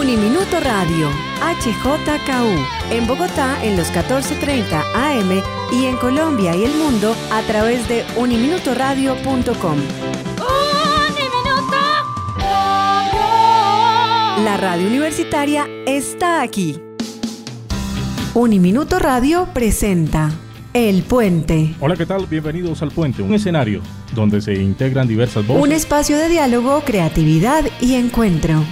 Uniminuto Radio, HJKU, en Bogotá en los 14:30 AM y en Colombia y el mundo a través de uniminutoradio.com. La radio universitaria está aquí. Uniminuto Radio presenta El Puente. Hola, ¿qué tal? Bienvenidos al Puente, un escenario donde se integran diversas voces. Un espacio de diálogo, creatividad y encuentro.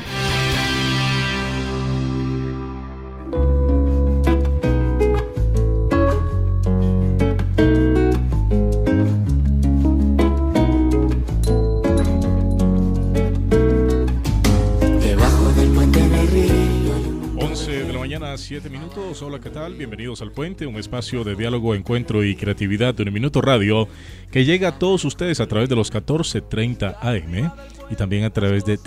De la mañana, 7 minutos. Hola, ¿qué tal? Bienvenidos al Puente, un espacio de diálogo, encuentro y creatividad de Uniminuto Radio que llega a todos ustedes a través de los 14:30 AM y también a través de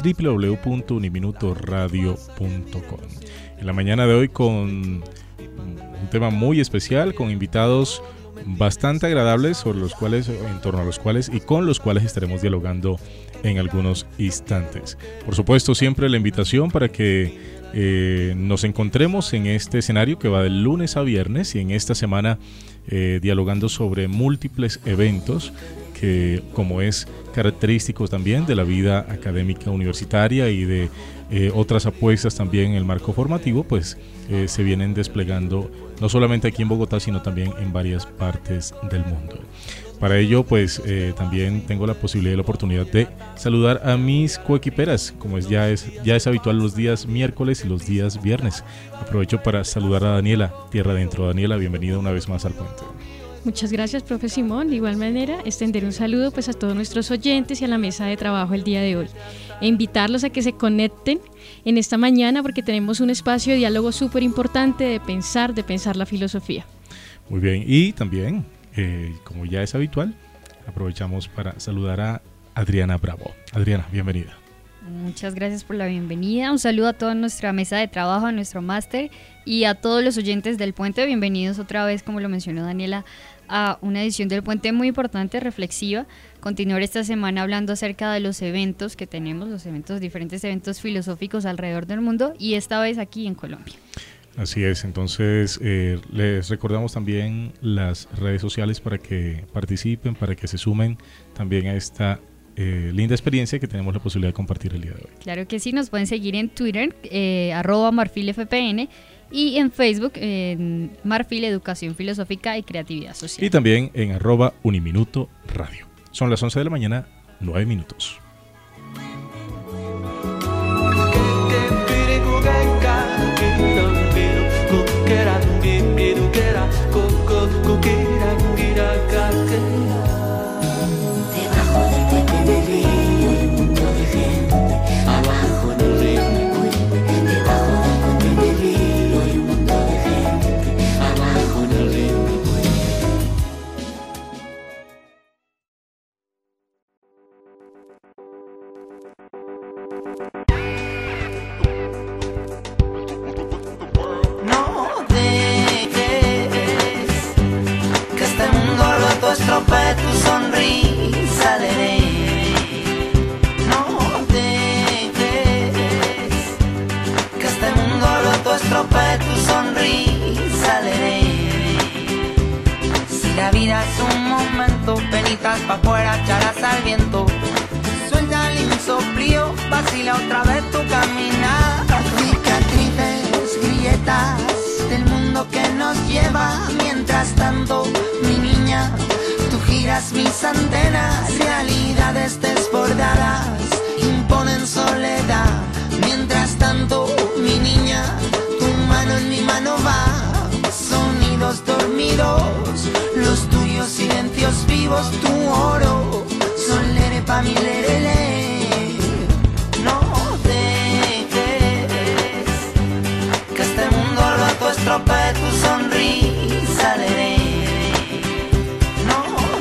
www.uniminutoradio.com. En la mañana de hoy con un tema muy especial, con invitados bastante agradables sobre los cuales, en torno a los cuales y con los cuales estaremos dialogando en algunos instantes. Por supuesto, siempre la invitación para que nos encontremos en este escenario que va del lunes a viernes y en esta semana dialogando sobre múltiples eventos que, como es característico también de la vida académica universitaria y de otras apuestas también en el marco formativo, pues se vienen desplegando no solamente aquí en Bogotá, sino también en varias partes del mundo. Para ello, pues también tengo la posibilidad y la oportunidad de saludar a mis coequiperas, como ya es habitual los días miércoles y los días viernes. Aprovecho para saludar a Daniela, Tierra Adentro. Daniela, bienvenida una vez más al Puente. Muchas gracias, profe Simón. De igual manera, extender un saludo pues a todos nuestros oyentes y a la mesa de trabajo el día de hoy. E invitarlos a que se conecten en esta mañana porque tenemos un espacio de diálogo súper importante de pensar la filosofía. Muy bien, y también, como ya es habitual, aprovechamos para saludar a Adriana Bravo. Adriana, bienvenida. Muchas gracias por la bienvenida. Un saludo a toda nuestra mesa de trabajo, a nuestro máster y a todos los oyentes del Puente. Bienvenidos otra vez, como lo mencionó Daniela, a una edición del Puente muy importante, reflexiva. Continuar esta semana hablando acerca de los eventos que tenemos, diferentes eventos filosóficos alrededor del mundo y esta vez aquí en Colombia. Así es, entonces les recordamos también las redes sociales para que participen, para que se sumen también a esta linda experiencia que tenemos la posibilidad de compartir el día de hoy. Claro que sí, nos pueden seguir en Twitter, @marfilfpn, y en Facebook, en Marfil Educación Filosófica y Creatividad Social. Y también en @Uniminuto Radio. Son las 11 de la mañana, 9 minutos. Debajo del puente del río hay un mundo de gente. Abajo en el río me puente. Debajo del puente del río hay un mundo de gente. Abajo en el río me puente. No dejes que este mundo roto estropee tu sonrisa alegre. No dejes que este mundo roto estropee tu sonrisa alegre. Si la vida es un momento, penitas pa' afuera, echarás al viento. Suelta el insoprío, vacila otra vez tu caminar. Cicatrices, grietas del mundo que nos lleva. Mientras tanto, mi niña, tú giras mis antenas. Realidades desbordadas imponen soledad. Mientras tanto, mi niña, tu mano en mi mano va. Sonidos dormidos, los tuyos silencios vivos. Tu oro, son lere pa' mi lerele. No dejes que este mundo roto estropee tu sonrisa alegre. No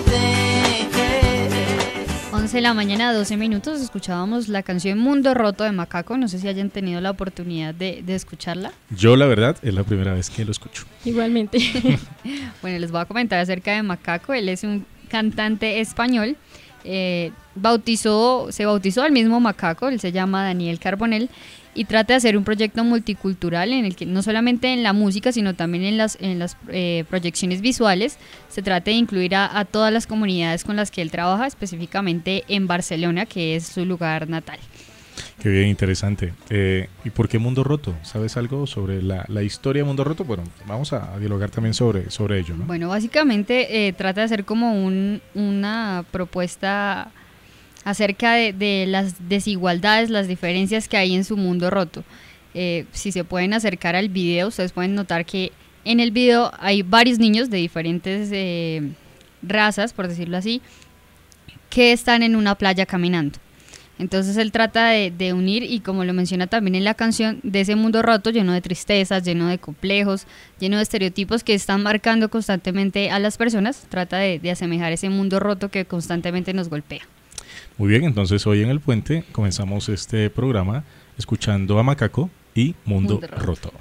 dejes. 11 de la mañana, 12 minutos, escuchábamos la canción Mundo Roto de Macaco. No sé si hayan tenido la oportunidad de escucharla. Yo, la verdad, es la primera vez que lo escucho. Igualmente. Bueno, les voy a comentar acerca de Macaco. Él es un cantante español. Se bautizó al mismo Macaco, él se llama Daniel Carbonell y trata de hacer un proyecto multicultural en el que no solamente en la música, sino también en las proyecciones visuales se trata de incluir a todas las comunidades con las que él trabaja, específicamente en Barcelona, que es su lugar natal. Qué bien, interesante. ¿Y por qué Mundo Roto? ¿Sabes algo sobre la historia de Mundo Roto? Bueno, vamos a dialogar también sobre ello, ¿no? Bueno, básicamente trata de hacer como una propuesta acerca de las desigualdades, las diferencias que hay en su mundo roto. Si se pueden acercar al video, ustedes pueden notar que en el video hay varios niños de diferentes razas, por decirlo así, que están en una playa caminando. Entonces él trata de unir, y como lo menciona también en la canción, de ese mundo roto lleno de tristezas, lleno de complejos, lleno de estereotipos que están marcando constantemente a las personas, trata de asemejar ese mundo roto que constantemente nos golpea. Muy bien, entonces hoy en El Puente comenzamos este programa escuchando a Macaco y Mundo Roto.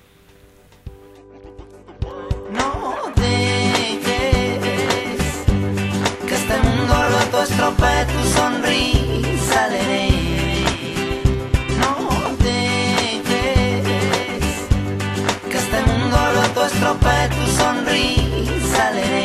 No dejes que este mundo roto estropee tu sonrisa alegre. No dejes que este mundo roto estropee tu sonrisa alegre.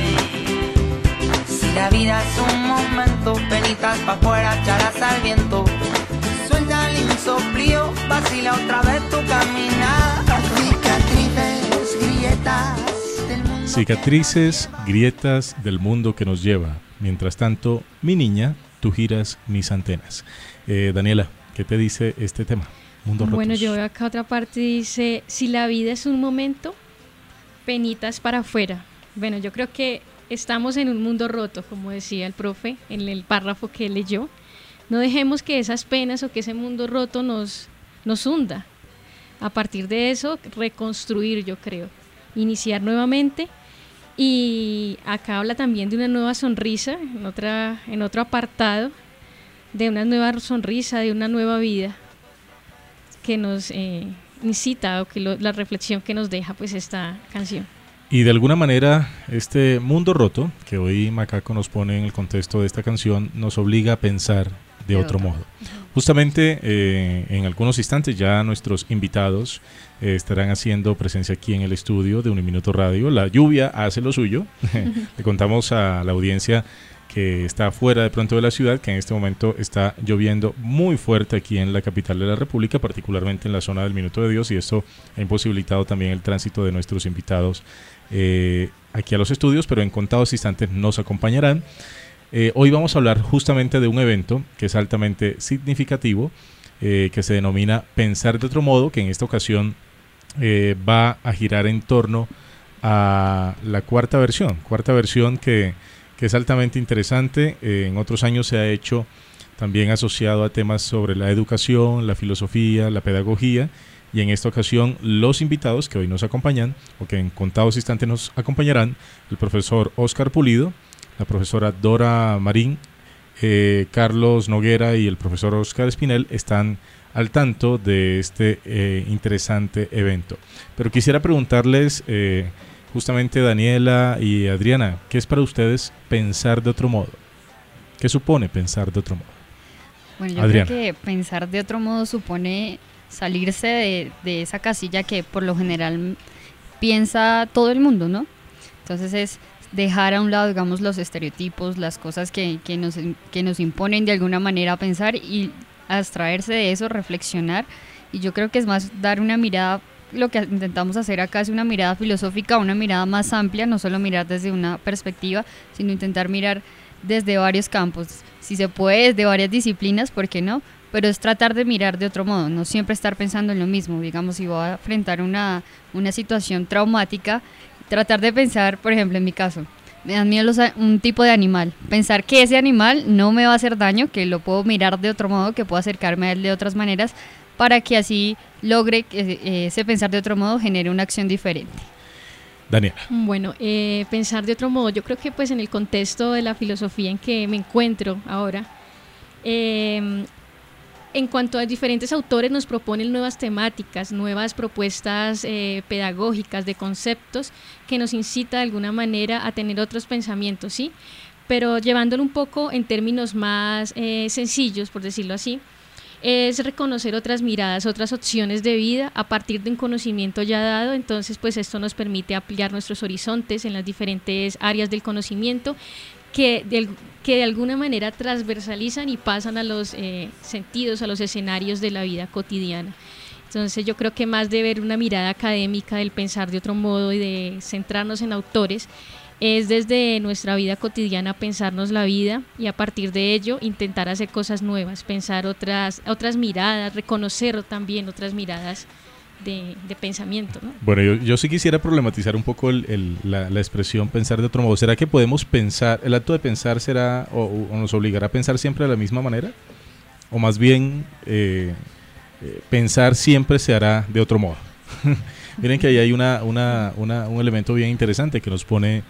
Si la vida es un momento, penitas pa' afuera, echarás al viento. Suelta el insoplío, vacila otra vez tu caminar. Cicatrices, grietas del mundo. Cicatrices, grietas del mundo que nos lleva. Mientras tanto, mi niña, tú giras mis antenas. Daniela, ¿qué te dice este tema? Mundo rotos. Bueno, yo veo acá otra parte, dice, si la vida es un momento, penitas para afuera. Bueno, yo creo que estamos en un mundo roto, como decía el profe en el párrafo que leyó. No dejemos que esas penas o que ese mundo roto nos hunda. A partir de eso, reconstruir, yo creo. Iniciar nuevamente. Y acá habla también de una nueva sonrisa, en otro apartado, de una nueva sonrisa, de una nueva vida, que nos incita, o que la reflexión que nos deja pues esta canción. Y de alguna manera este mundo roto que hoy Macaco nos pone en el contexto de esta canción nos obliga a pensar de otro modo. Justamente en algunos instantes ya nuestros invitados estarán haciendo presencia aquí en el estudio de Uniminuto Radio. La lluvia hace lo suyo. Le contamos a la audiencia que está fuera de pronto de la ciudad, que en este momento está lloviendo muy fuerte aquí en la capital de la República, particularmente en la zona del Minuto de Dios, y esto ha imposibilitado también el tránsito de nuestros invitados aquí a los estudios, pero en contados instantes nos acompañarán. Hoy vamos a hablar justamente de un evento que es altamente significativo, que se denomina Pensar de otro modo, que en esta ocasión va a girar en torno a la cuarta versión que es altamente interesante. En otros años se ha hecho también asociado a temas sobre la educación, la filosofía, la pedagogía, y en esta ocasión los invitados que hoy nos acompañan, o que en contados instantes nos acompañarán, el profesor Óscar Pulido, la profesora Dora Marín, Carlos Noguera y el profesor Óscar Espinel están al tanto de este interesante evento. Pero quisiera preguntarles, justamente Daniela y Adriana, ¿qué es para ustedes pensar de otro modo? ¿Qué supone pensar de otro modo? Bueno, yo Adriana. creo que pensar de otro modo supone salirse de esa casilla que por lo general piensa todo el mundo, ¿no? Entonces es dejar a un lado, digamos, los estereotipos, las cosas que nos imponen de alguna manera a pensar, y abstraerse de eso, reflexionar. Y yo creo que es más dar una mirada, lo que intentamos hacer acá es una mirada filosófica, una mirada más amplia, no solo mirar desde una perspectiva, sino intentar mirar desde varios campos, si se puede desde varias disciplinas, ¿por qué no? Pero es tratar de mirar de otro modo, no siempre estar pensando en lo mismo. Digamos, si voy a enfrentar una situación traumática, tratar de pensar, por ejemplo, en mi caso, me dan miedo un tipo de animal, pensar que ese animal no me va a hacer daño, que lo puedo mirar de otro modo, que puedo acercarme a él de otras maneras, para que así logre que ese pensar de otro modo genere una acción diferente. Daniela. Bueno, pensar de otro modo, yo creo que pues en el contexto de la filosofía en que me encuentro ahora, en cuanto a diferentes autores nos proponen nuevas temáticas, nuevas propuestas pedagógicas de conceptos que nos incita de alguna manera a tener otros pensamientos, ¿sí? Pero llevándolo un poco en términos más sencillos, por decirlo así, es reconocer otras miradas, otras opciones de vida a partir de un conocimiento ya dado. Entonces pues esto nos permite ampliar nuestros horizontes en las diferentes áreas del conocimiento que de alguna manera transversalizan y pasan a los sentidos, a los escenarios de la vida cotidiana. Entonces yo creo que más de ver una mirada académica del pensar de otro modo y de centrarnos en autores, es desde nuestra vida cotidiana pensarnos la vida y a partir de ello intentar hacer cosas nuevas, pensar otras miradas, reconocer también otras miradas de pensamiento, ¿no? Bueno, yo sí quisiera problematizar un poco la expresión pensar de otro modo. ¿Será que podemos pensar, el acto de pensar será o nos obligará a pensar siempre de la misma manera? ¿O más bien pensar siempre se hará de otro modo? Miren que ahí hay un elemento bien interesante que nos pone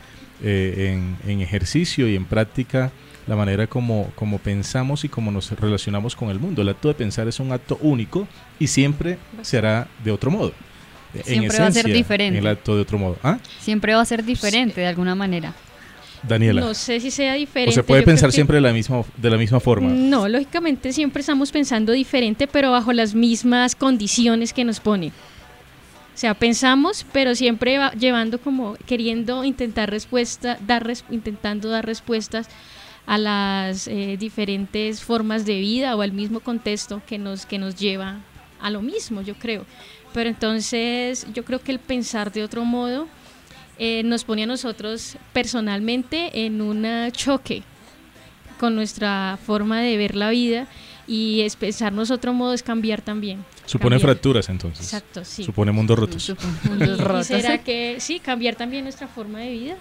en ejercicio y en práctica la manera como pensamos y como nos relacionamos con el mundo. El acto de pensar es un acto único y siempre se hará de otro modo. Siempre va a ser diferente. El acto de otro modo. ¿Ah? Siempre va a ser diferente de alguna manera. Daniela. No sé si sea diferente. ¿O se puede pensar siempre de la misma forma? No, lógicamente siempre estamos pensando diferente, pero bajo las mismas condiciones que nos ponen. O sea, pensamos, pero siempre llevando como queriendo intentar intentando dar respuestas a las diferentes formas de vida o al mismo contexto que nos lleva a lo mismo, yo creo. Pero entonces yo creo que el pensar de otro modo nos pone a nosotros personalmente en un choque con nuestra forma de ver la vida, y pensarnos otro modo es cambiar también. Supone cambiar. Fracturas entonces. Exacto, sí. Supone mundos rotos. ¿Y será que sí, cambiar también nuestra forma de vida?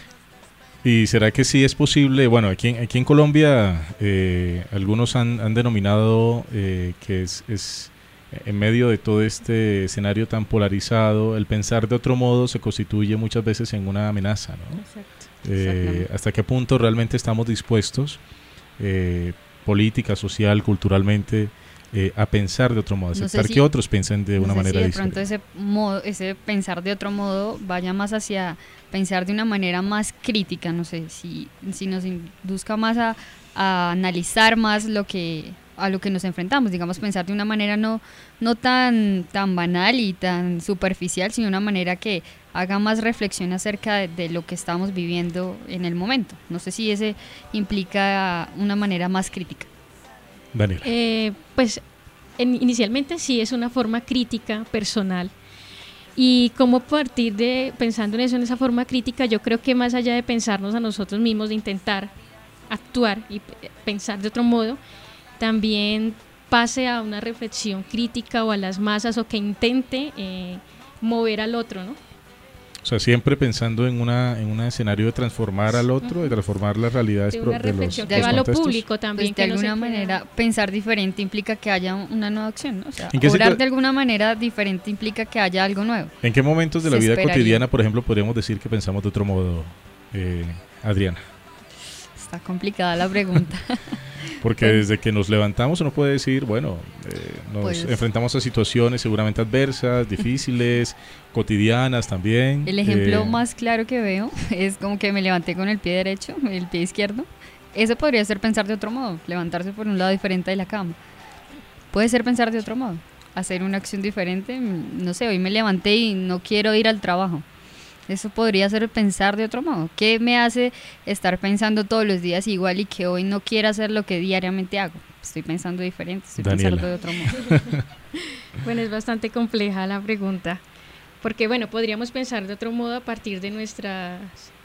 ¿Y será que sí es posible? Bueno, aquí en Colombia algunos han denominado que es en medio de todo este escenario tan polarizado, el pensar de otro modo se constituye muchas veces en una amenaza, ¿no? Exacto. ¿Hasta qué punto realmente estamos dispuestos, política, social, culturalmente, a pensar de otro modo, aceptar que otros piensen de una manera diferente? De pronto ese pensar de otro modo vaya más hacia pensar de una manera más crítica, no sé, si nos induzca más a analizar más a lo que nos enfrentamos, digamos, pensar de una manera no tan banal y tan superficial, sino una manera que haga más reflexión acerca de lo que estamos viviendo en el momento. No sé si ese implica una manera más crítica. Daniela. Pues inicialmente sí es una forma crítica personal, y como partir de pensando en eso, en esa forma crítica, yo creo que más allá de pensarnos a nosotros mismos, de intentar actuar y pensar de otro modo, también pase a una reflexión crítica o a las masas, o que intente mover al otro, ¿no? O sea, siempre pensando en un escenario de transformar al otro, de transformar las realidades de una reflexión que va a lo público también. Pues de alguna manera, pensar diferente implica que haya una nueva acción, ¿no? O sea, obrar de alguna manera diferente implica que haya algo nuevo. ¿En qué momentos de la vida cotidiana, por ejemplo, podríamos decir que pensamos de otro modo, Adriana? Está complicada la pregunta. Porque desde que nos levantamos uno puede decir, bueno, nos enfrentamos a situaciones seguramente adversas, difíciles, cotidianas también. El ejemplo más claro que veo es como que me levanté con el pie derecho, el pie izquierdo. Eso podría ser pensar de otro modo, levantarse por un lado diferente de la cama. Puede ser pensar de otro modo, hacer una acción diferente. No sé, hoy me levanté y no quiero ir al trabajo. Eso podría ser pensar de otro modo. ¿Qué me hace estar pensando todos los días igual y que hoy no quiera hacer lo que diariamente hago? Estoy pensando diferente, estoy Daniela. pensando de otro modo. Bueno, es bastante compleja la pregunta, porque bueno, podríamos pensar de otro modo a partir de nuestras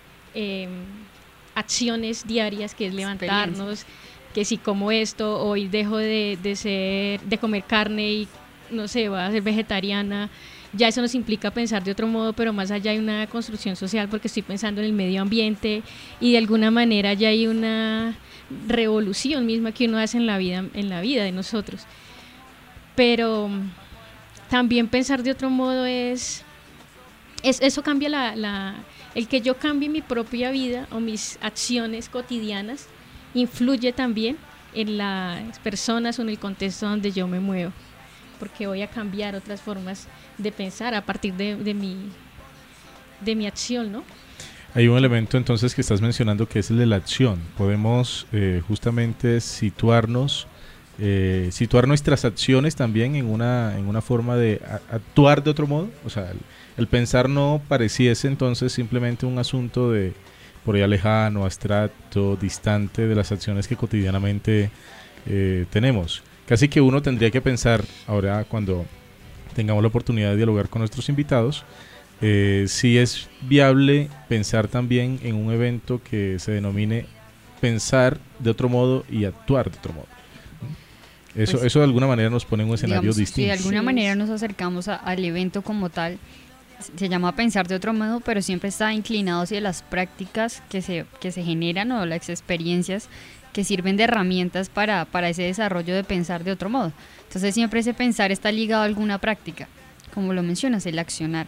acciones diarias, que es levantarnos, que si como esto, hoy dejo de comer carne y no sé, voy a ser vegetariana. Ya eso nos implica pensar de otro modo, pero más allá hay una construcción social, porque estoy pensando en el medio ambiente y de alguna manera ya hay una revolución misma que uno hace en la vida de nosotros. Pero también pensar de otro modo es eso cambia el que yo cambie mi propia vida o mis acciones cotidianas influye también en las personas o en el contexto donde yo me muevo, porque voy a cambiar otras formas de pensar a partir de mi acción, ¿no? Hay un elemento entonces que estás mencionando que es el de la acción. Podemos justamente situarnos situar nuestras acciones también en una forma de actuar de otro modo. O sea, el pensar no pareciese entonces simplemente un asunto de por allá lejano, abstracto, distante de las acciones que cotidianamente tenemos. Casi que uno tendría que pensar, ahora cuando tengamos la oportunidad de dialogar con nuestros invitados, si es viable pensar también en un evento que se denomine pensar de otro modo y actuar de otro modo. Eso de alguna manera nos pone en un escenario distinto. Si de alguna manera nos acercamos al evento como tal, se llama pensar de otro modo, pero siempre está inclinado hacia las prácticas que se generan o las experiencias que sirven de herramientas para ese desarrollo de pensar de otro modo. Entonces siempre ese pensar está ligado a alguna práctica, como lo mencionas, el accionar.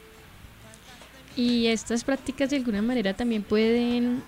Y estas prácticas de alguna manera también pueden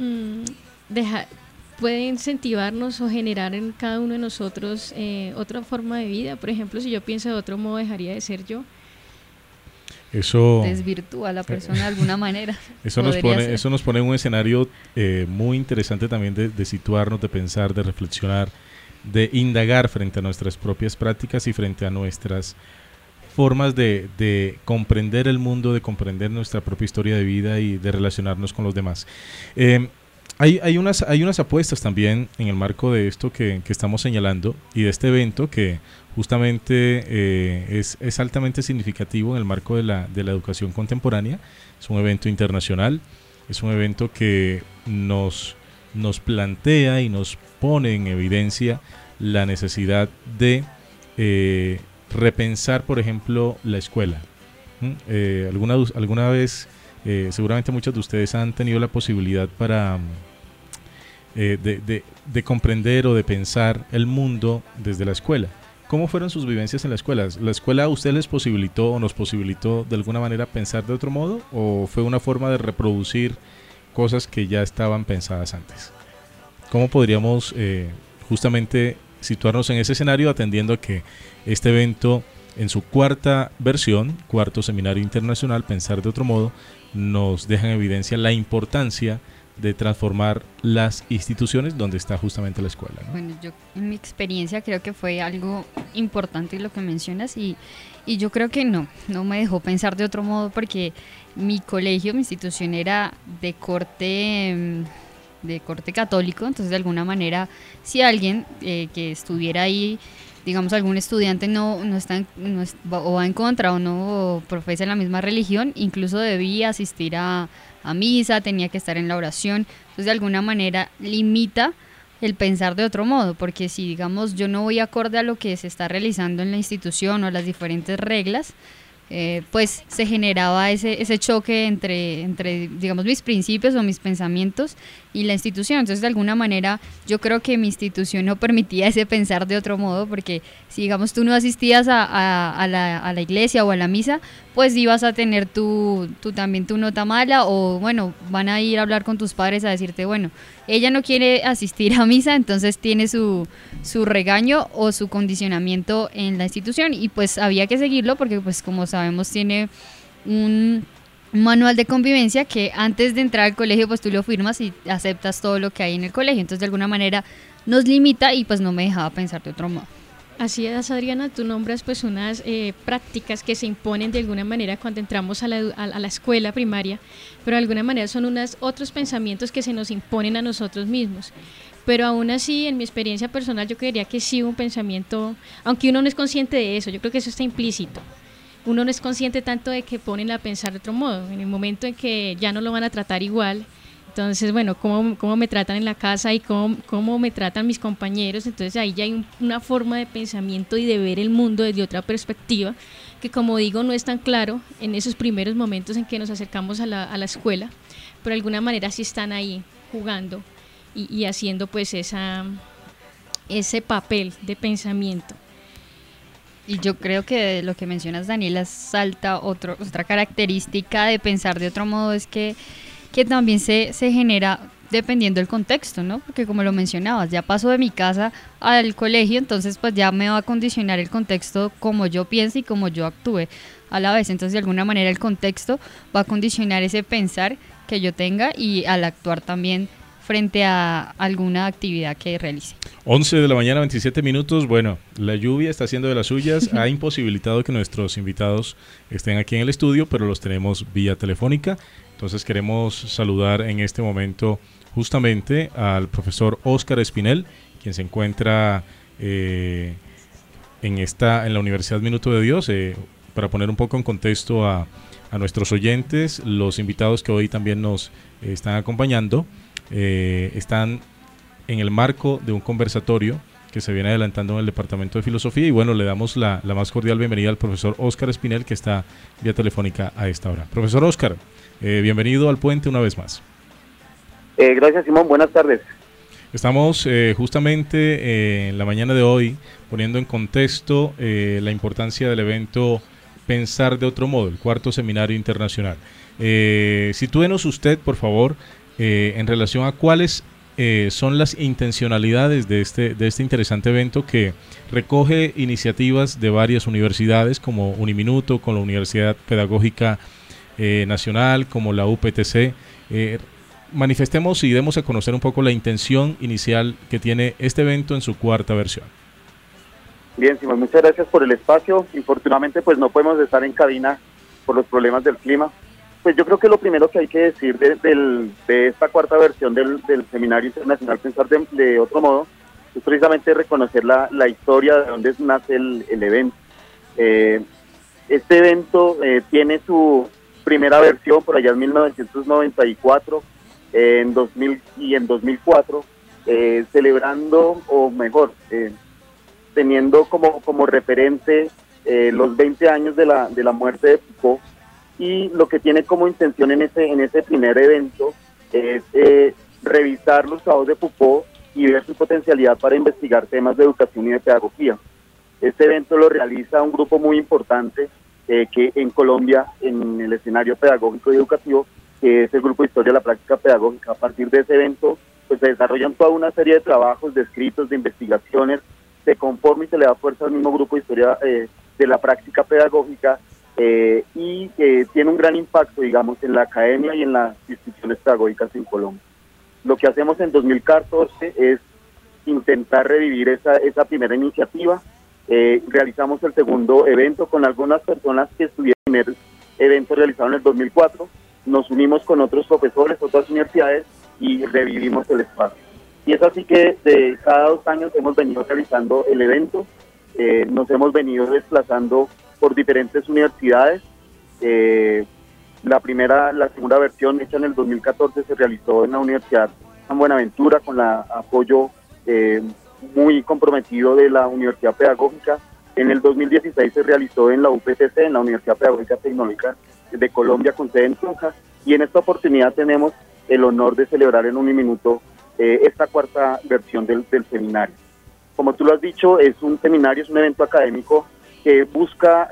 pueden incentivarnos o generar en cada uno de nosotros otra forma de vida. Por ejemplo, si yo pienso de otro modo, dejaría de ser yo. Eso desvirtúa a la persona de alguna manera. Eso nos pone en un escenario muy interesante también de situarnos, de pensar, de reflexionar, de indagar frente a nuestras propias prácticas y frente a nuestras formas de comprender el mundo, de comprender nuestra propia historia de vida y de relacionarnos con los demás. Hay unas apuestas también en el marco de esto que estamos señalando y de este evento que justamente es altamente significativo en el marco de la educación contemporánea. Es un evento internacional, es un evento que nos plantea y nos pone en evidencia la necesidad de repensar, por ejemplo, la escuela. Alguna vez, seguramente muchos de ustedes han tenido la posibilidad de comprender o de pensar el mundo desde la escuela. ¿Cómo fueron sus vivencias en la escuela? ¿La escuela a usted les posibilitó o nos posibilitó de alguna manera pensar de otro modo? ¿O fue una forma de reproducir cosas que ya estaban pensadas antes? ¿Cómo podríamos justamente situarnos en ese escenario, atendiendo a que este evento en su cuarta versión, cuarto seminario internacional, Pensar de otro modo, nos deja en evidencia la importancia de transformar las instituciones donde está justamente la escuela, ¿no? Bueno, yo en mi experiencia creo que fue algo importante lo que mencionas y yo creo que no me dejó pensar de otro modo porque mi colegio, mi institución era de corte católico, entonces de alguna manera si alguien que estuviera ahí, digamos algún estudiante no va en contra o no profesa la misma religión, incluso debía asistir a misa, tenía que estar en la oración, entonces de alguna manera limita el pensar de otro modo, porque si digamos yo no voy acorde a lo que se está realizando en la institución o las diferentes reglas, pues se generaba ese choque entre digamos mis principios o mis pensamientos y la institución. Entonces de alguna manera yo creo que mi institución no permitía ese pensar de otro modo, porque si digamos tú no asistías a la iglesia o a la misa, pues ibas a tener también tu nota mala, o bueno, van a ir a hablar con tus padres a decirte, bueno, ella no quiere asistir a misa, entonces tiene su regaño o su condicionamiento en la institución, y pues había que seguirlo porque pues como sabemos tiene un manual de convivencia que antes de entrar al colegio pues tú lo firmas y aceptas todo lo que hay en el colegio, entonces de alguna manera nos limita y pues no me dejaba pensar de otro modo. Así es, Adriana, tú nombras pues unas prácticas que se imponen de alguna manera cuando entramos a la escuela primaria, pero de alguna manera son otros pensamientos que se nos imponen a nosotros mismos. Pero aún así, en mi experiencia personal, yo creería que sí hubo un pensamiento, aunque uno no es consciente de eso, yo creo que eso está implícito. Uno no es consciente tanto de que ponen a pensar de otro modo, en el momento en que ya no lo van a tratar igual. Entonces, bueno, cómo me tratan en la casa y cómo me tratan mis compañeros. Entonces ahí ya hay una forma de pensamiento y de ver el mundo desde otra perspectiva, que como digo, no es tan claro en esos primeros momentos en que nos acercamos a la escuela, pero de alguna manera sí están ahí jugando y haciendo pues ese papel de pensamiento. Y yo creo que de lo que mencionas, Daniela, salta otra característica de pensar de otro modo, es que también se genera dependiendo del contexto, ¿no? Porque como lo mencionabas, ya paso de mi casa al colegio, entonces pues ya me va a condicionar el contexto como yo piense y como yo actúe a la vez. Entonces de alguna manera el contexto va a condicionar ese pensar que yo tenga, y al actuar también frente a alguna actividad que realice. 11 de la mañana, 27 minutos. Bueno, la lluvia está haciendo de las suyas. Ha imposibilitado que nuestros invitados estén aquí en el estudio, pero los tenemos vía telefónica. Entonces queremos saludar en este momento justamente al profesor Óscar Espinel, quien se encuentra en la Universidad Minuto de Dios. Para poner un poco en contexto a nuestros oyentes, los invitados que hoy también nos están acompañando están en el marco de un conversatorio que se viene adelantando en el Departamento de Filosofía, y bueno, le damos la más cordial bienvenida al profesor Óscar Espinel, que está vía telefónica a esta hora. Profesor Óscar, bienvenido al Puente una vez más. Gracias, Simón, buenas tardes. Estamos justamente en la mañana de hoy poniendo en contexto la importancia del evento Pensar de Otro Modo, el cuarto seminario internacional. Sitúenos usted, por favor, en relación a cuáles son las intencionalidades de este interesante evento, que recoge iniciativas de varias universidades como Uniminuto, con la Universidad Pedagógica Nacional, como la UPTC. Manifestemos y demos a conocer un poco la intención inicial que tiene este evento en su cuarta versión. Bien, Simón, muchas gracias por el espacio. Infortunadamente, pues no podemos estar en cabina por los problemas del clima. Pues yo creo que lo primero que hay que decir de esta cuarta versión del Seminario Internacional Pensar de Otro Modo es precisamente reconocer la historia de dónde nace el evento. Este evento tiene su primera versión por allá en 1994, en 2000 y en 2004, celebrando, o mejor, teniendo como referente los 20 años de la muerte de Foucault, y lo que tiene como intención en ese primer evento es revisar los trabajos de Foucault y ver su potencialidad para investigar temas de educación y de pedagogía. Este evento lo realiza un grupo muy importante que en Colombia, en el escenario pedagógico y educativo, que es el Grupo de Historia de la Práctica Pedagógica. A partir de ese evento, pues se desarrollan toda una serie de trabajos, de escritos, de investigaciones, se conforma y se le da fuerza al mismo Grupo de Historia de la Práctica Pedagógica, y tiene un gran impacto, digamos, en la academia y en las instituciones pedagógicas en Colombia. Lo que hacemos en 2014 es intentar revivir esa primera iniciativa. Realizamos el segundo evento con algunas personas que estuvieron en el evento realizado en el 2004, nos unimos con otros profesores, otras universidades, y revivimos el espacio. Y es así que de cada 2 años hemos venido realizando el evento, nos hemos venido desplazando por diferentes universidades. La segunda versión, hecha en el 2014, se realizó en la Universidad San Buenaventura con el apoyo muy comprometido de la Universidad Pedagógica. En el 2016 se realizó en la UPTC, en la Universidad Pedagógica Tecnológica de Colombia, con sede en Tunja, y en esta oportunidad tenemos el honor de celebrar en Uniminuto esta cuarta versión del seminario. Como tú lo has dicho, es un seminario, es un evento académico que busca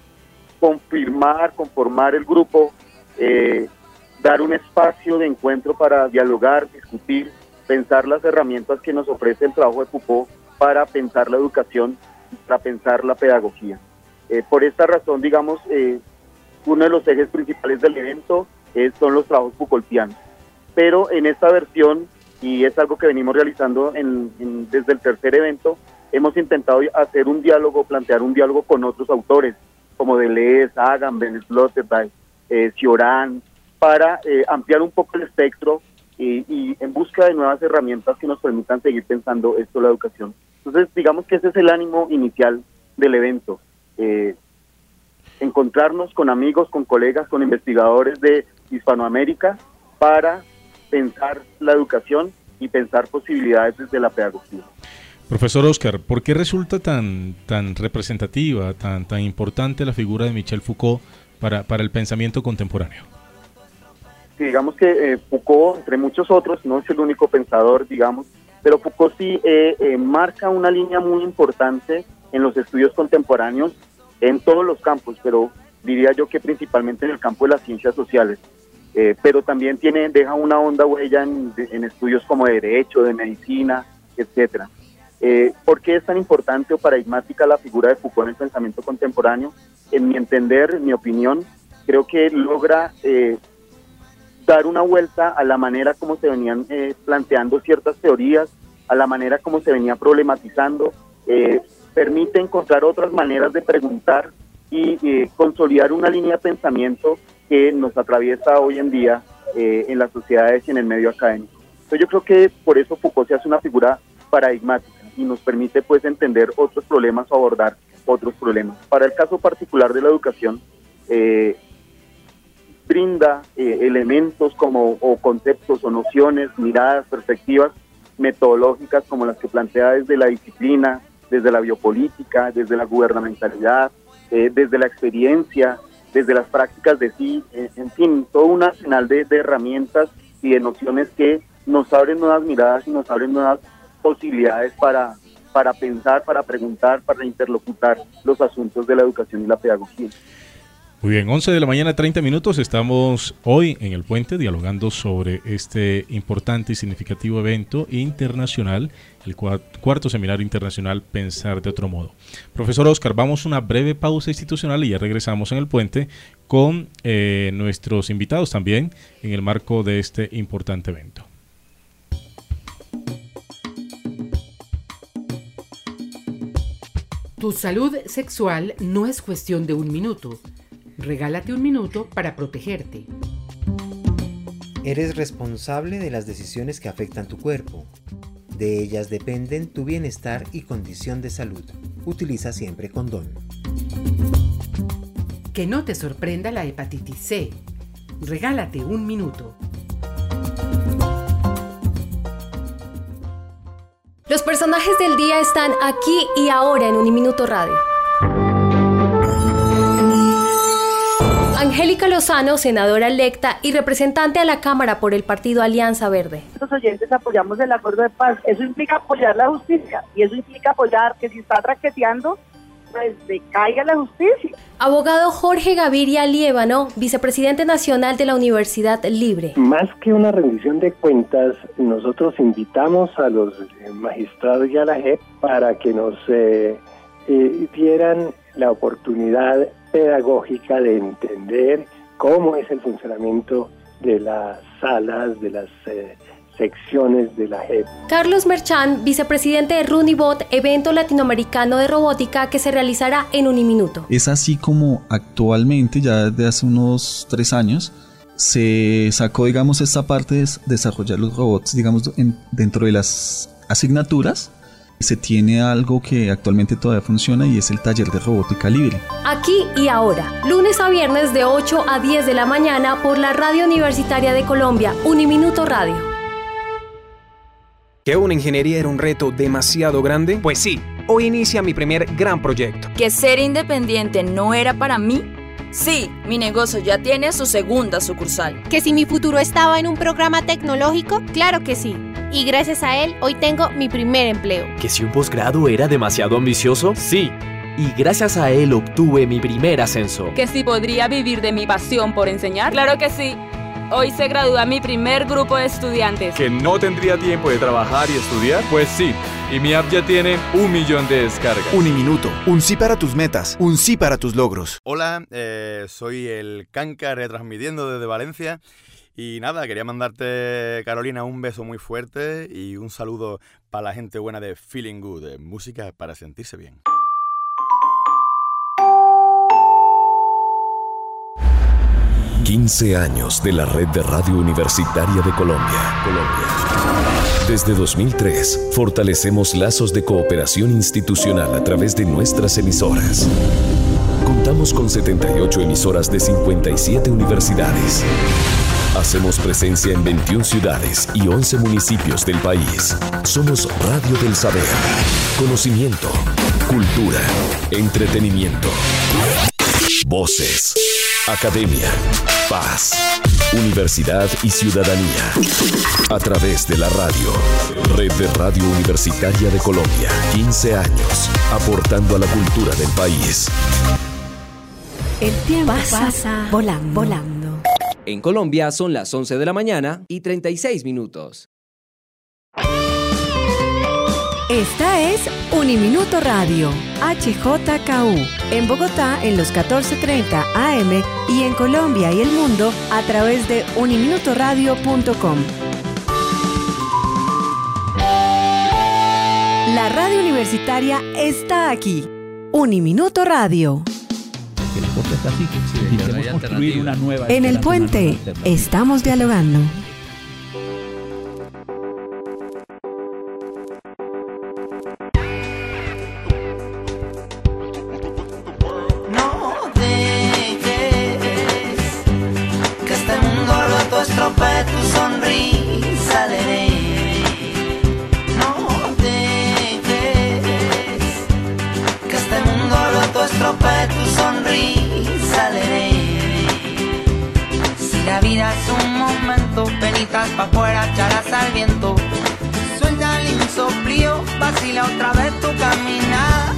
conformar el grupo, dar un espacio de encuentro para dialogar, discutir, pensar las herramientas que nos ofrece el trabajo de Foucault para pensar la educación, para pensar la pedagogía. Por esta razón, digamos, uno de los ejes principales del evento son los trabajos Foucaultianos. Pero en esta versión, y es algo que venimos realizando desde el tercer evento, hemos intentado hacer un diálogo, plantear un diálogo con otros autores, como Deleuze, Agamben, Sloterdijk, Cioran, para ampliar un poco el espectro y en busca de nuevas herramientas que nos permitan seguir pensando esto, la educación. Entonces, digamos que ese es el ánimo inicial del evento, encontrarnos con amigos, con colegas, con investigadores de Hispanoamérica para pensar la educación y pensar posibilidades desde la pedagogía. Profesor Óscar, ¿por qué resulta tan representativa, tan importante la figura de Michel Foucault para el pensamiento contemporáneo? Sí, digamos que Foucault, entre muchos otros, no es el único pensador, digamos, pero Foucault sí marca una línea muy importante en los estudios contemporáneos en todos los campos, pero diría yo que principalmente en el campo de las ciencias sociales. Pero también deja una honda huella en estudios como de derecho, de medicina, etcétera. ¿Por qué es tan importante o paradigmática la figura de Foucault en el pensamiento contemporáneo? En mi entender, en mi opinión, creo que logra dar una vuelta a la manera como se venían planteando ciertas teorías, a la manera como se venía problematizando, permite encontrar otras maneras de preguntar y consolidar una línea de pensamiento que nos atraviesa hoy en día en las sociedades y en el medio académico. Entonces yo creo que por eso Foucault se hace una figura paradigmática y nos permite pues entender otros problemas o abordar otros problemas. Para el caso particular de la educación, brinda elementos o conceptos o nociones, miradas, perspectivas metodológicas como las que plantea desde la disciplina, desde la biopolítica, desde la gubernamentalidad, desde la experiencia, desde las prácticas de sí, en fin, todo un arsenal de herramientas y de nociones que nos abren nuevas miradas y nos abren nuevas posibilidades para pensar, para preguntar, para interlocutar los asuntos de la educación y la pedagogía. Muy bien, 11 de la mañana, 30 minutos. Estamos hoy en el Puente dialogando sobre este importante y significativo evento internacional, el cuarto seminario internacional Pensar de Otro Modo. Profesor Oscar, vamos a una breve pausa institucional y ya regresamos en el Puente con nuestros invitados también en el marco de este importante evento. Tu salud sexual no es cuestión de un minuto. Regálate un minuto para protegerte. Eres responsable de las decisiones que afectan tu cuerpo. De ellas dependen tu bienestar y condición de salud. Utiliza siempre condón. Que no te sorprenda la hepatitis C. Regálate un minuto. Los personajes del día están aquí y ahora en Uniminuto Radio. Angélica Lozano, senadora electa y representante a la Cámara por el partido Alianza Verde. Los oyentes apoyamos el acuerdo de paz. Eso implica apoyar la justicia y eso implica apoyar que si está traqueteando, pues decaiga la justicia. Abogado Jorge Gaviria Liévano, vicepresidente nacional de la Universidad Libre. Más que una rendición de cuentas, nosotros invitamos a los magistrados y a la JEP para que nos dieran la oportunidad pedagógica de entender cómo es el funcionamiento de las salas, de las secciones de la JEP. Carlos Merchán, vicepresidente de Runibot, evento latinoamericano de robótica que se realizará en Uniminuto. Es así como actualmente, ya desde hace unos 3 años, se sacó, digamos, esta parte de desarrollar los robots, digamos, dentro de las asignaturas. Se tiene algo que actualmente todavía funciona y es el taller de robótica libre. Aquí y ahora, lunes a viernes de 8 a 10 de la mañana por la Radio Universitaria de Colombia, Uniminuto Radio. ¿Que una ingeniería era un reto demasiado grande? Pues sí, hoy inicia mi primer gran proyecto. ¿Que ser independiente no era para mí? Sí, mi negocio ya tiene su segunda sucursal. ¿Que si mi futuro estaba en un programa tecnológico? Claro que sí. Y gracias a él, hoy tengo mi primer empleo. ¿Que si un posgrado era demasiado ambicioso? Sí. Y gracias a él obtuve mi primer ascenso. ¿Que si podría vivir de mi pasión por enseñar? Claro que sí. Hoy se gradúa mi primer grupo de estudiantes. ¿Que no tendría tiempo de trabajar y estudiar? Pues sí, y mi app ya tiene 1 millón de descargas. Uniminuto, un sí para tus metas, un sí para tus logros. Hola, soy el Canca retransmitiendo desde Valencia. Y nada, quería mandarte, Carolina, un beso muy fuerte y un saludo para la gente buena de Feeling Good, música para sentirse bien. ...15 años de la Red de Radio Universitaria de Colombia. Desde 2003, fortalecemos lazos de cooperación institucional a través de nuestras emisoras. Contamos con 78 emisoras de 57 universidades. Hacemos presencia en 21 ciudades y 11 municipios del país. Somos Radio del Saber. Conocimiento, cultura, entretenimiento. Voces, academia, paz, universidad y ciudadanía. A través de la radio. Red de Radio Universitaria de Colombia. 15 años, aportando a la cultura del país. El tiempo pasa volando. En Colombia son las 11 de la mañana y 36 minutos. Esta es Uniminuto Radio, HJKU, en Bogotá en los 14:30 AM y en Colombia y el mundo a través de uniminutoradio.com. La radio universitaria está aquí. Uniminuto Radio. Que el puente está así, intentemos construir una nueva. En el puente estamos dialogando. Estropee tu sonrisa de alegre. No dejes que este mundo roto estropee tu sonrisa de alegre. Si la vida es un momento, penitas pa' afuera, echarás al viento. Suelta el insoplío, vacila otra vez tu caminar.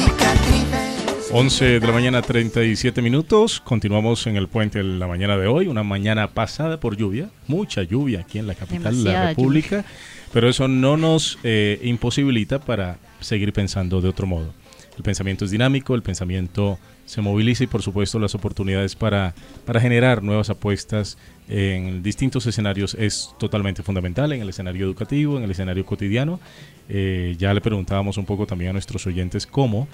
11 de la mañana, 37 minutos. Continuamos en el puente de la mañana de hoy. Una mañana pasada por lluvia. Mucha lluvia aquí en la capital de la República. Lluvia. Pero eso no nos imposibilita para seguir pensando de otro modo. El pensamiento es dinámico, el pensamiento se moviliza y por supuesto las oportunidades para generar nuevas apuestas en distintos escenarios es totalmente fundamental. En el escenario educativo, en el escenario cotidiano. Ya le preguntábamos un poco también a nuestros oyentes cómo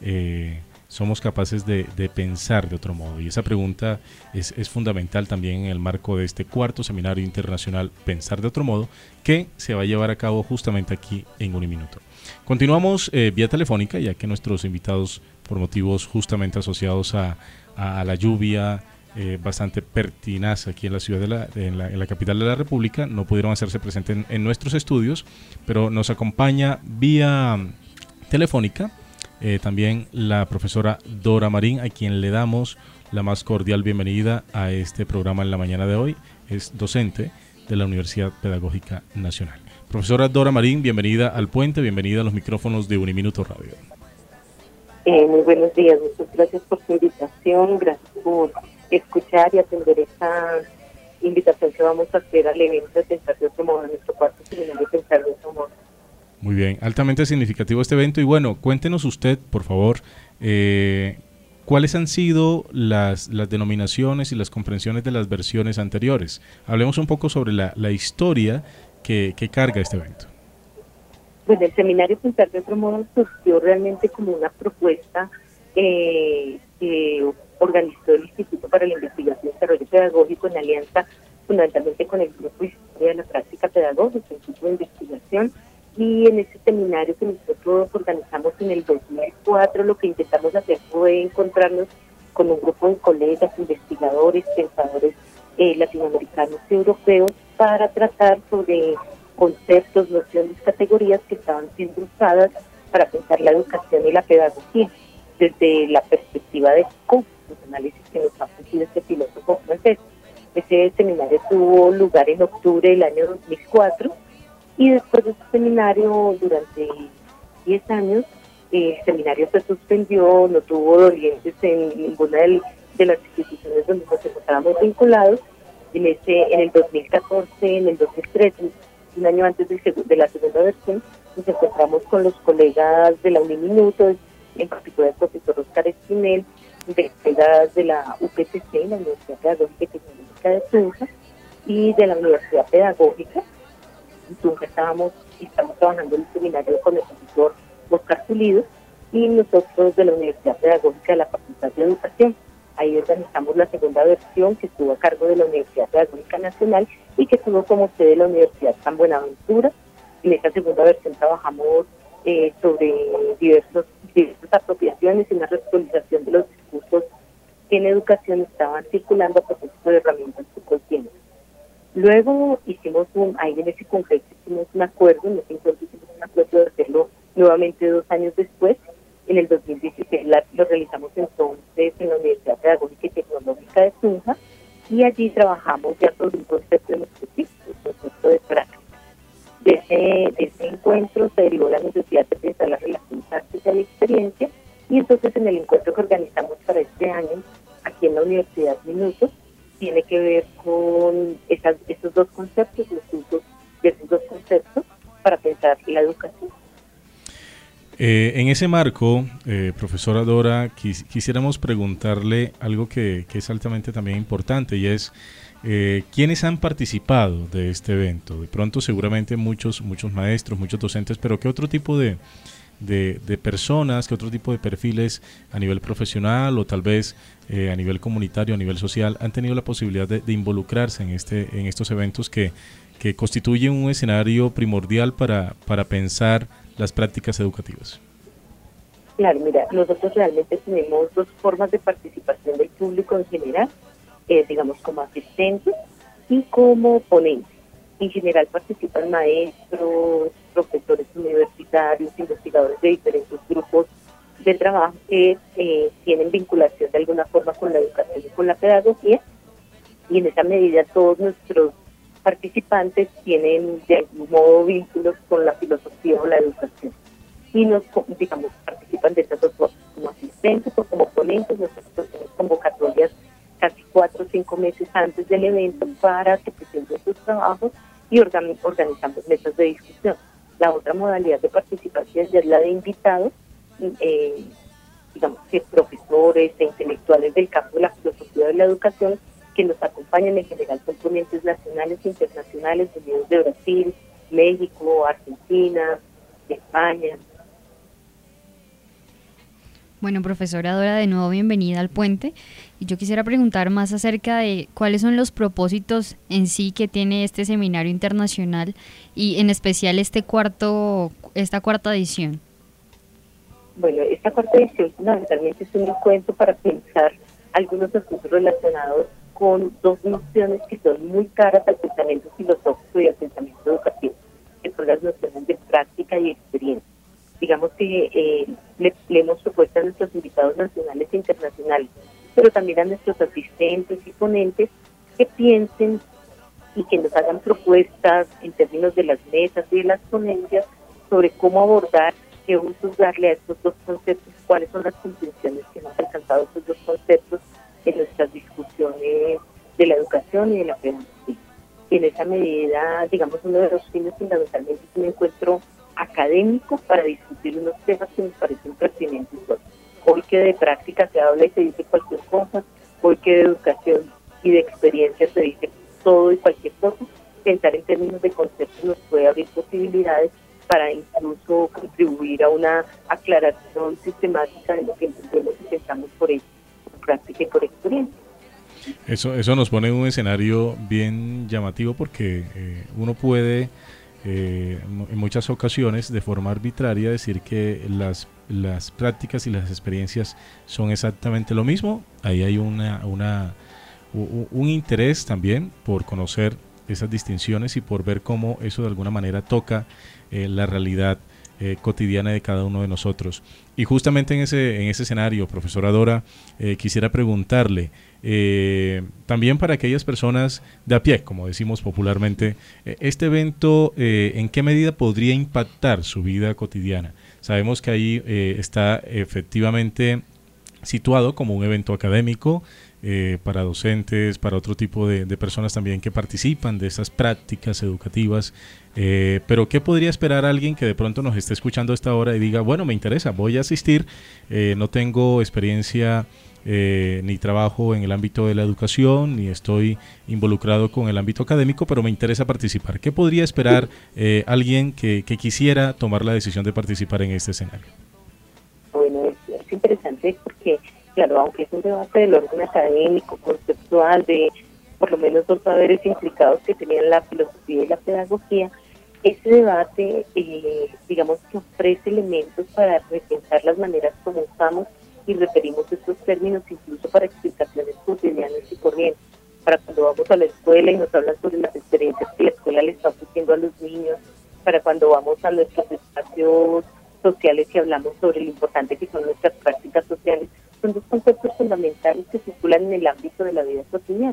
somos capaces de pensar de otro modo. Y esa pregunta es fundamental también en el marco de este cuarto seminario internacional Pensar de otro modo, que se va a llevar a cabo justamente aquí en Uniminuto. Continuamos vía telefónica, ya que nuestros invitados, por motivos justamente asociados a la lluvia bastante pertinaz aquí en la ciudad en la capital de la República, no pudieron hacerse presentes en nuestros estudios, pero nos acompaña vía telefónica también la profesora Dora Marín, a quien le damos la más cordial bienvenida a este programa en la mañana de hoy. Es docente de la Universidad Pedagógica Nacional. Profesora Dora Marín, bienvenida al puente, bienvenida a los micrófonos de Uniminuto Radio. Muy buenos días, muchas gracias por su invitación, gracias por escuchar y atender esta invitación que vamos a hacer al evento de Pensar de otro modo, en nuestro cuarto seminario de Pensar de otro modo. Muy bien, altamente significativo este evento y bueno, cuéntenos usted, por favor, ¿cuáles han sido las denominaciones y las comprensiones de las versiones anteriores? Hablemos un poco sobre la historia que carga este evento. Bueno, el seminario Pensar de otro modo surgió realmente como una propuesta que organizó el Instituto para la Investigación y Desarrollo Pedagógico en alianza fundamentalmente con el Grupo de Historia de la Práctica Pedagógica, el Instituto de Investigación. Y en ese seminario que nosotros organizamos en el 2004, lo que intentamos hacer fue encontrarnos con un grupo de colegas, investigadores, pensadores latinoamericanos y europeos para tratar sobre conceptos, nociones, categorías que estaban siendo usadas para pensar la educación y la pedagogía desde la perspectiva de Foucault, los análisis que nos ha ofrecido este filósofo francés. Ese seminario tuvo lugar en octubre del año 2004. Y después de ese seminario, durante 10 años, el seminario se suspendió, no tuvo dolientes en ninguna de las instituciones donde nos encontrábamos vinculados. En el 2014, en el 2013, un año antes de la segunda versión, nos encontramos con los colegas de la Uniminuto, en particular el profesor Oscar Espinel, de colegas de la UPTC, la Universidad Pedagógica y Tecnológica de Tunja, y de la Universidad Pedagógica. Estamos trabajando en el seminario con el profesor Oscar Pulido y nosotros de la Universidad Pedagógica de la Facultad de Educación. Ahí organizamos la segunda versión que estuvo a cargo de la Universidad Pedagógica Nacional y que tuvo como sede la Universidad San Buenaventura. En esta segunda versión trabajamos sobre diversas apropiaciones y una reactualización de los discursos que en educación estaban circulando a propósito de herramientas Foucaultianas. Luego ahí en ese congreso hicimos un acuerdo, de hacerlo nuevamente 2 años después. En el 2016 lo realizamos entonces en la Universidad Pedagógica y Tecnológica de Tunja y allí trabajamos ya sobre un concepto en específico, el concepto de práctica. De ese encuentro se derivó la necesidad de pensar la relación práctica y la experiencia y entonces en el encuentro que organizamos para este año aquí en la Universidad Minuto tiene que ver con esos dos conceptos, los usos de esos dos conceptos para pensar la educación. En ese marco, profesora Dora, quisiéramos preguntarle algo que es altamente también importante, y es ¿quiénes han participado de este evento? De pronto seguramente muchos maestros, muchos docentes, pero ¿qué otro tipo de personas, qué otro tipo de perfiles a nivel profesional o tal vez a nivel comunitario, a nivel social, han tenido la posibilidad de involucrarse en estos eventos que constituyen un escenario primordial para pensar las prácticas educativas? Claro, mira, nosotros realmente tenemos dos formas de participación del público en general, digamos como asistentes y como ponentes. En general participan maestros, profesores universitarios, investigadores de diferentes grupos de trabajo que tienen vinculación de alguna forma con la educación y con la pedagogía, y en esa medida todos nuestros participantes tienen de algún modo vínculos con la filosofía o la educación y participan de estas dos formas, como asistentes o como ponentes. Nosotros tenemos convocatorias casi 4 o 5 meses antes del evento para que presenten sus trabajos y organizamos mesas de discusión. La otra modalidad de participación es la de invitados, que profesores e intelectuales del campo de la filosofía de la educación que nos acompañan. En general son ponentes nacionales e internacionales venidos de Brasil, México, Argentina, España. Bueno, profesora Dora, de nuevo bienvenida al Puente. Y yo quisiera preguntar más acerca de cuáles son los propósitos en sí que tiene este seminario internacional y en especial esta cuarta edición. Bueno, esta cuarta edición fundamentalmente es un encuentro para pensar algunos asuntos relacionados con dos nociones que son muy caras al pensamiento filosófico y al pensamiento educativo, que son las nociones de práctica y experiencia. Digamos que le hemos propuesto a nuestros invitados nacionales e internacionales, pero también a nuestros asistentes y ponentes que piensen y que nos hagan propuestas en términos de las mesas y de las ponencias sobre cómo abordar, qué usos darle a estos dos conceptos, cuáles son las conclusiones que hemos alcanzado estos dos conceptos en nuestras discusiones de la educación y de la pedagogía. Y en esa medida, digamos, uno de los fines fundamentalmente es un encuentro académico para discutir unos temas que nos parecen pertinentes hoy. Hoy que de práctica se habla y se dice cualquier cosa, hoy que de educación y de experiencia se dice todo y cualquier cosa, pensar en términos de conceptos nos puede abrir posibilidades para incluso contribuir a una aclaración sistemática de lo que entendemos y pensamos por ello, por práctica y por experiencia. Eso nos pone en un escenario bien llamativo porque uno puede en muchas ocasiones de forma arbitraria decir que las prácticas y las experiencias son exactamente lo mismo. Ahí hay un interés también por conocer esas distinciones y por ver cómo eso de alguna manera toca la realidad cotidiana de cada uno de nosotros. Y justamente en ese escenario, profesora Dora, quisiera preguntarle, también para aquellas personas de a pie, como decimos popularmente, este evento, ¿en qué medida podría impactar su vida cotidiana? Sabemos que ahí está efectivamente situado como un evento académico, para docentes, para otro tipo de personas también que participan de esas prácticas educativas, pero ¿qué podría esperar alguien que de pronto nos esté escuchando a esta hora y diga, bueno, me interesa, voy a asistir, no tengo experiencia ni trabajo en el ámbito de la educación, ni estoy involucrado con el ámbito académico, pero me interesa participar? ¿Qué podría esperar alguien que quisiera tomar la decisión de participar en este escenario? Bueno, es interesante porque, claro, aunque es un debate del orden académico, conceptual, de por lo menos dos saberes implicados que tenían la filosofía y la pedagogía, ese debate, digamos que ofrece elementos para repensar las maneras como usamos y referimos estos términos, incluso para explicaciones cotidianas y corrientes, para cuando vamos a la escuela y nos hablan sobre las experiencias que la escuela le está ofreciendo a los niños, para cuando vamos a nuestros espacios sociales y hablamos sobre lo importante que son nuestras prácticas sociales. Son dos conceptos fundamentales que circulan en el ámbito de la vida cotidiana.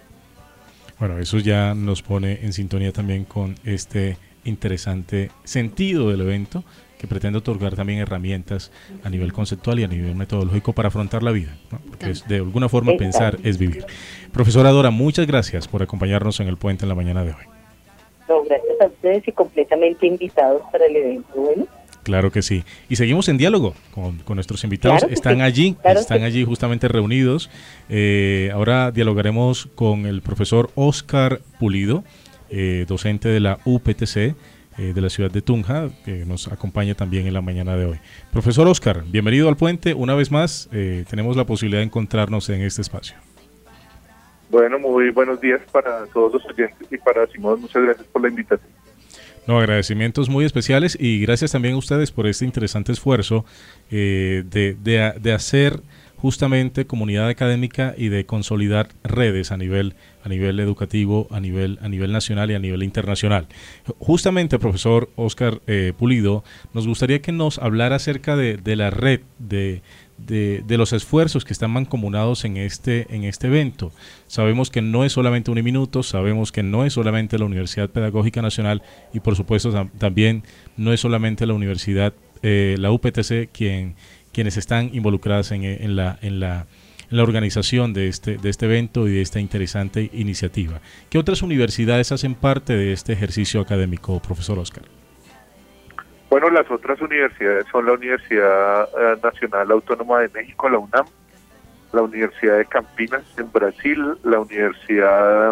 Bueno, eso ya nos pone en sintonía también con este interesante sentido del evento, que pretende otorgar también herramientas a nivel conceptual y a nivel metodológico para afrontar la vida, ¿no? Porque es, de alguna forma, pensar es vivir. Profesora Dora, muchas gracias por acompañarnos en el Puente en la mañana de hoy. No, gracias a ustedes y completamente invitados para el evento. Bueno. Claro que sí. Y seguimos en diálogo con nuestros invitados. Claro que están sí, allí, claro están que allí justamente reunidos. Ahora dialogaremos con el profesor Óscar Pulido, docente de la UPTC de la ciudad de Tunja, que nos acompaña también en la mañana de hoy. Profesor Óscar, bienvenido al Puente. Una vez más, tenemos la posibilidad de encontrarnos en este espacio. Bueno, muy buenos días para todos los oyentes y para Simón, muchas gracias por la invitación. No, agradecimientos muy especiales y gracias también a ustedes por este interesante esfuerzo de hacer justamente comunidad académica y de consolidar redes a nivel educativo, a nivel nacional y a nivel internacional. Justamente, profesor Óscar Pulido, nos gustaría que nos hablara acerca de la red, de los esfuerzos que están mancomunados en este evento. Sabemos que no es solamente Uniminuto, sabemos que no es solamente la Universidad Pedagógica Nacional y por supuesto también no es solamente la Universidad, la UPTC, quienes están involucradas en la organización de este evento y de esta interesante iniciativa. ¿Qué otras universidades hacen parte de este ejercicio académico, profesor Óscar? Bueno, las otras universidades son la Universidad Nacional Autónoma de México, la UNAM, la Universidad de Campinas en Brasil, la Universidad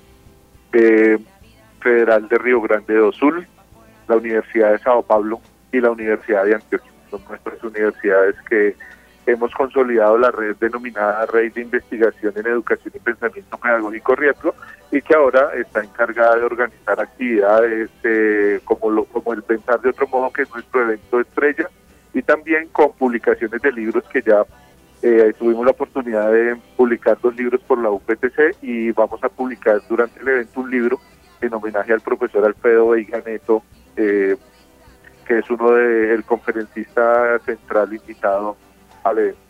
Federal de Río Grande do Sul, la Universidad de Sao Paulo y la Universidad de Antioquia. Son nuestras universidades que hemos consolidado la red denominada Red de Investigación en Educación y Pensamiento Pedagógico Riesgo, y que ahora está encargada de organizar actividades como el Pensar de Otro Modo, que es nuestro evento estrella, y también con publicaciones de libros que ya tuvimos la oportunidad de publicar 2 libros por la UPTC, y vamos a publicar durante el evento un libro en homenaje al profesor Alfredo Veiga Neto, que es el conferencista central invitado al evento.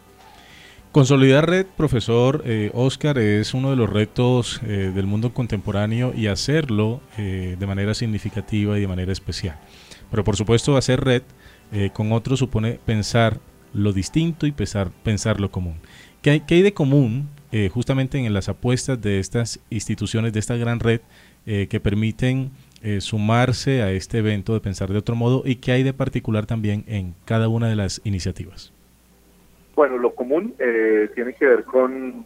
Consolidar red, profesor Óscar, es uno de los retos del mundo contemporáneo, y hacerlo de manera significativa y de manera especial. Pero por supuesto, hacer red con otros supone pensar lo distinto y pensar lo común. ¿Qué hay de común justamente en las apuestas de estas instituciones, de esta gran red que permiten sumarse a este evento de Pensar de Otro Modo, y qué hay de particular también en cada una de las iniciativas? Bueno, lo común tiene que ver con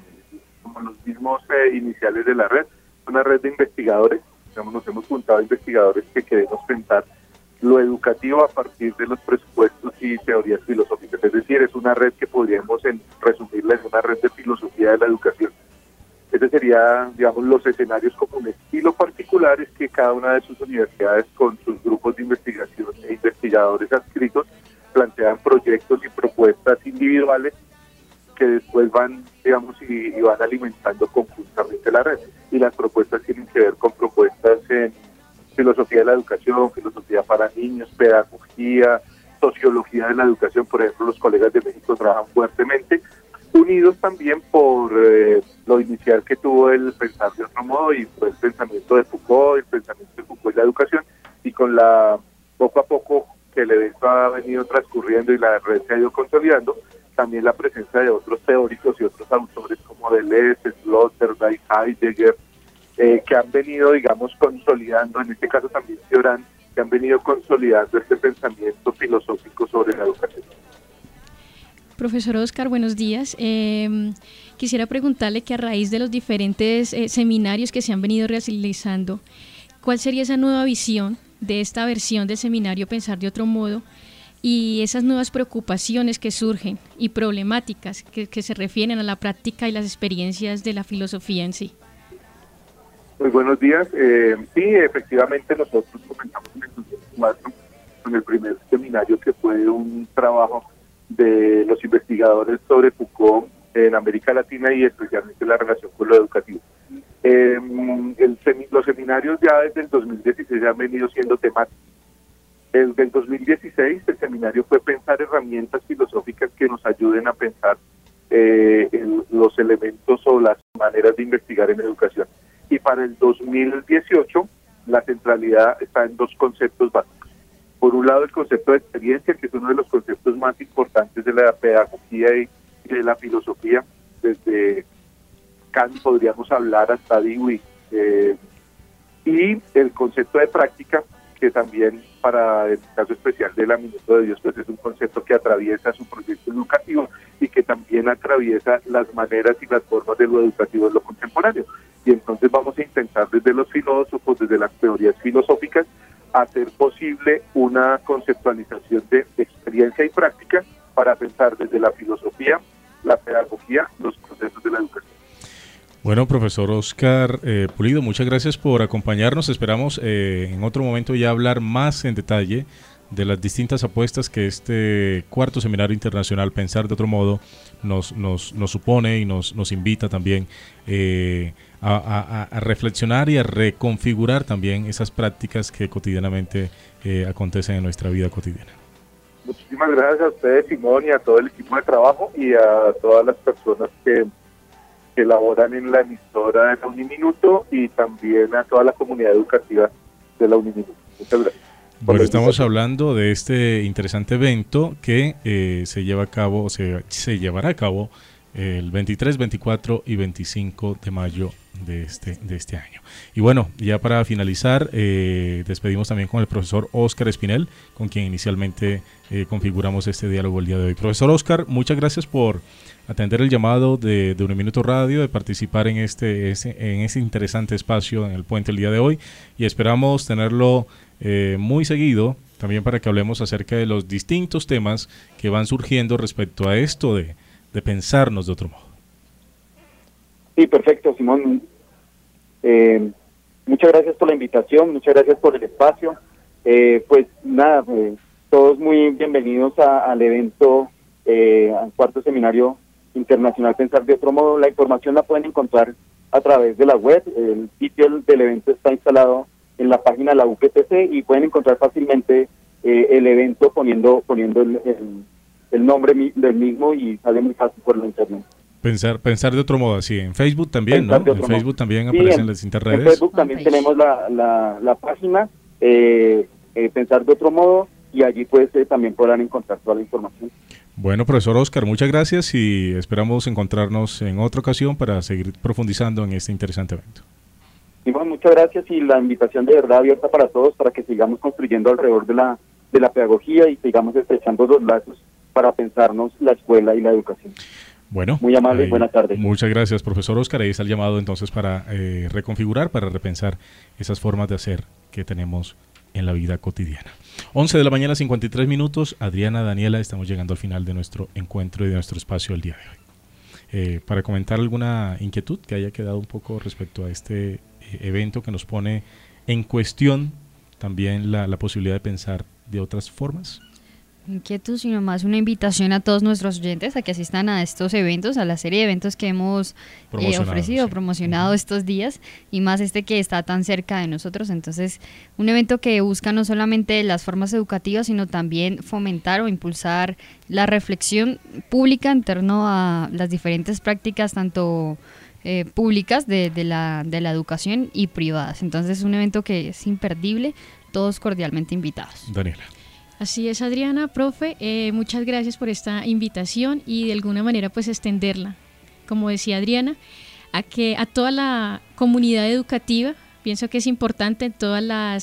los mismos iniciales de la red, una red de investigadores. Nos hemos juntado investigadores que queremos pensar lo educativo a partir de los presupuestos y teorías filosóficas. Es decir, es una red que podríamos resumirla en una red de filosofía de la educación. Ese sería, digamos, los escenarios comunes. Y lo particular es que cada una de sus universidades, con sus grupos de investigación e investigadores adscritos, plantean proyectos y propuestas individuales que después van, digamos, y van alimentando conjuntamente la red. Y las propuestas tienen que ver con propuestas en filosofía de la educación, filosofía para niños, pedagogía, sociología de la educación. Por ejemplo, los colegas de México trabajan fuertemente, unidos también por lo inicial que tuvo el Pensar de Otro Modo, y fue el pensamiento de Foucault, y la educación, y con poco a poco que el evento ha venido transcurriendo y la red se ha ido consolidando, también la presencia de otros teóricos y otros autores como Deleuze, Sloterdijk, Heidegger, que han venido, digamos, consolidando, en este caso también Cioran, que han venido consolidando este pensamiento filosófico sobre la educación. Profesor Óscar, buenos días. Quisiera preguntarle que a raíz de los diferentes seminarios que se han venido realizando, ¿cuál sería esa nueva visión de esta versión del seminario Pensar de Otro Modo y esas nuevas preocupaciones que surgen y problemáticas que se refieren a la práctica y las experiencias de la filosofía en sí? Muy buenos días. Sí, efectivamente nosotros comenzamos en el 2004 con el primer seminario, que fue un trabajo de los investigadores sobre Foucault en América Latina y especialmente la relación con lo educativo. Los seminarios ya desde el 2016 han venido siendo temáticos. Desde el 2016 el seminario fue pensar herramientas filosóficas que nos ayuden a pensar los elementos o las maneras de investigar en educación. Y para el 2018 la centralidad está en 2 conceptos básicos. Por un lado, el concepto de experiencia, que es uno de los conceptos más importantes de la pedagogía y de la filosofía. Desde Kant podríamos hablar hasta Dewey. Y el concepto de práctica, que también para el caso especial de la Minuto de Dios, pues es un concepto que atraviesa su proyecto educativo y que también atraviesa las maneras y las formas de lo educativo en lo contemporáneo. Y entonces vamos a intentar desde los filósofos, desde las teorías filosóficas, hacer posible una conceptualización de experiencia y práctica para pensar desde la filosofía, la pedagogía, los procesos de la educación. Bueno, profesor Óscar Pulido, muchas gracias por acompañarnos. Esperamos en otro momento ya hablar más en detalle de las distintas apuestas que este cuarto seminario internacional Pensar de Otro Modo nos supone y nos invita también a reflexionar y a reconfigurar también esas prácticas que cotidianamente acontecen en nuestra vida cotidiana. Muchísimas gracias a ustedes, Simón, y a todo el equipo de trabajo y a todas las personas que elaboran en la emisora de la Uniminuto y también a toda la comunidad educativa de la Uniminuto. Muchas gracias. Bueno, estamos hablando de este interesante evento que se llevará a cabo el 23, 24 y 25 de mayo de este año. Y bueno, ya para finalizar, despedimos también con el profesor Óscar Espinel, con quien inicialmente configuramos este diálogo el día de hoy. Profesor Óscar, muchas gracias por atender el llamado de Uniminuto Radio, de participar en este interesante espacio en el puente el día de hoy, y esperamos tenerlo muy seguido también para que hablemos acerca de los distintos temas que van surgiendo respecto a esto de pensarnos de otro modo. Sí, perfecto, Simón. Muchas gracias por la invitación, muchas gracias por el espacio. Pues nada, todos muy bienvenidos al evento, al cuarto seminario internacional Pensar de Otro Modo. La información la pueden encontrar a través de la web. El sitio del evento está instalado en la página de la UPTC y pueden encontrar fácilmente el evento poniendo el nombre del mismo y sale muy fácil por la internet. Pensar de otro modo, así en Facebook también, ¿no? En Facebook también aparecen las distintas redes. En Facebook también tenemos la página Pensar de Otro Modo y allí pues también podrán encontrar toda la información. Bueno, profesor Óscar, muchas gracias y esperamos encontrarnos en otra ocasión para seguir profundizando en este interesante evento. Sí, bueno, muchas gracias y la invitación de verdad abierta para todos para que sigamos construyendo alrededor de la pedagogía y sigamos estrechando los lazos para pensarnos la escuela y la educación. Bueno, muy amable, buenas tardes. Muchas gracias, profesor Óscar. Ahí está el llamado entonces para reconfigurar, para repensar esas formas de hacer que tenemos en la vida cotidiana. 11 de la mañana, 53 minutos. Adriana, Daniela, estamos llegando al final de nuestro encuentro y de nuestro espacio el día de hoy. Para comentar alguna inquietud que haya quedado un poco respecto a este evento que nos pone en cuestión también la posibilidad de pensar de otras formas. Inquietud, sino más una invitación a todos nuestros oyentes a que asistan a estos eventos, a la serie de eventos que hemos promocionado estos días, y más que está tan cerca de nosotros. Entonces, un evento que busca no solamente las formas educativas, sino también fomentar o impulsar la reflexión pública en torno a las diferentes prácticas, tanto públicas de la educación y privadas. Entonces, un evento que es imperdible, todos cordialmente invitados. Daniela. Así es, Adriana, profe, muchas gracias por esta invitación y de alguna manera pues extenderla, como decía Adriana, a toda la comunidad educativa. Pienso que es importante en todas las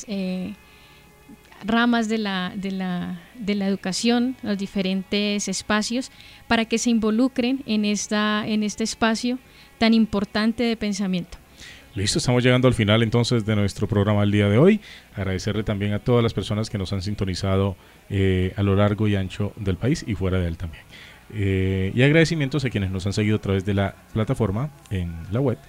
ramas de la educación, los diferentes espacios, para que se involucren en este espacio tan importante de pensamiento. Listo, estamos llegando al final entonces de nuestro programa el día de hoy. Agradecerle también a todas las personas que nos han sintonizado a lo largo y ancho del país y fuera de él también. Y agradecimientos a quienes nos han seguido a través de la plataforma en la web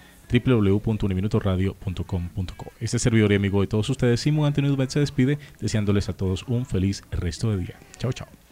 www.uniminutoradio.com.co. Este servidor y amigo de todos ustedes, Simón Antonio Dubet, se despide deseándoles a todos un feliz resto de día. Chao, chao.